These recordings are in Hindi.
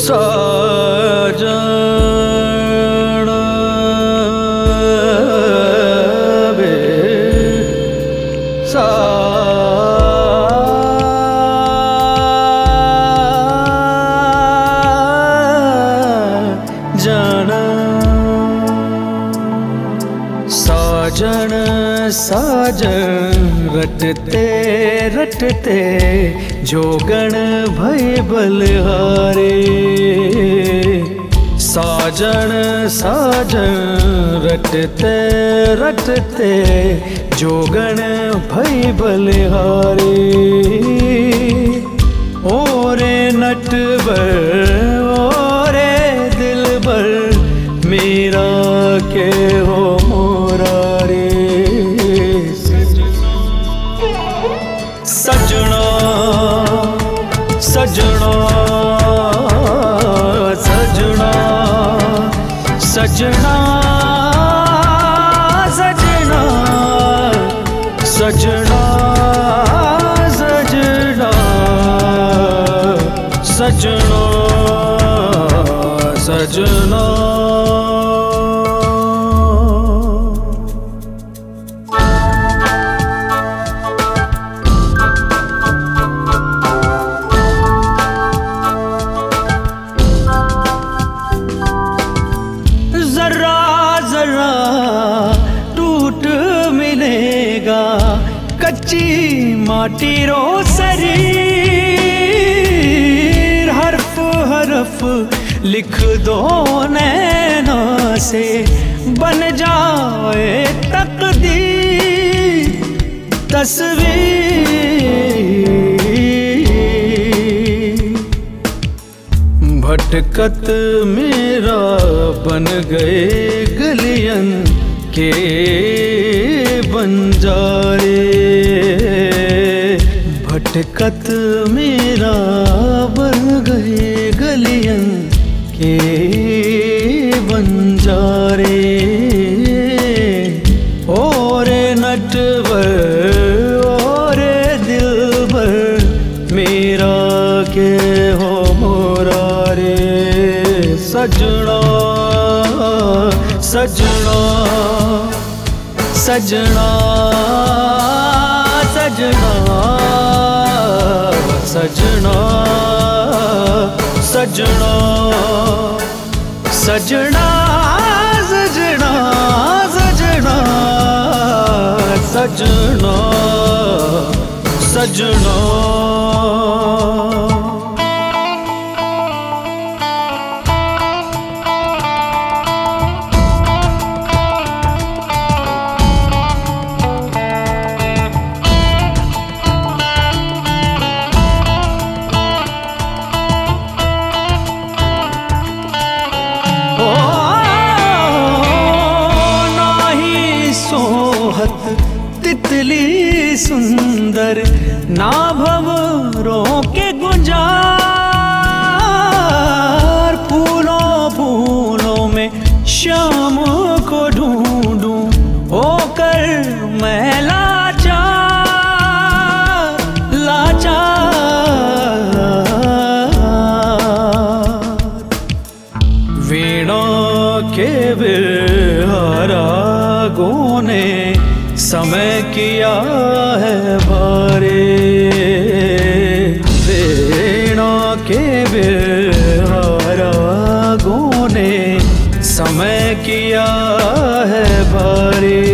साजन वे साजन साजन साजन रटते रटते जोगण भय बलहारे। साजन साजन रटते रटते जोगण भय बलहारे। ओरे नटवर ओरे दिलबर मेरा के हो मोरारे। सजना सजना सजना सजना सजना सजना सजना सजना सजना। जरा जरा टूट मिलेगा कच्ची माटी रो शरीर। हरफ हरफ लिख दो नैना से बन जाए तकदीर तस्वीर। भटकत मेरा बन गए गलियन के बंजारे। भटकत मेरा बन गए गलियन के बंजारे। ओरे नटवर ओरे दिलबर मेरा के हो मोरारे। सजना सजना सजना सजना सजना सजना सजना सजना सजना सजना सजना। तितली सुंदर ना भंवरों के गुंजार। फूलों फूलों में शाम को ढूंढूं होकर मैं लाचार लाचार। वीणा के विहारागों ने समय किया है भारे। वीणा के विहारागों ने समय किया है भारे।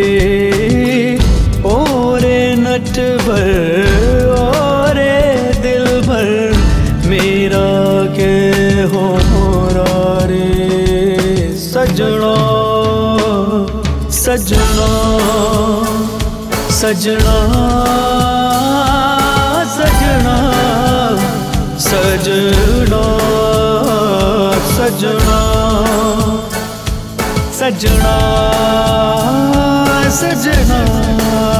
ओरे नटवर ओरे दिलबर मेरा के हो मोरारे। सजना सजना सजना सजना सजना सजना सजना सजना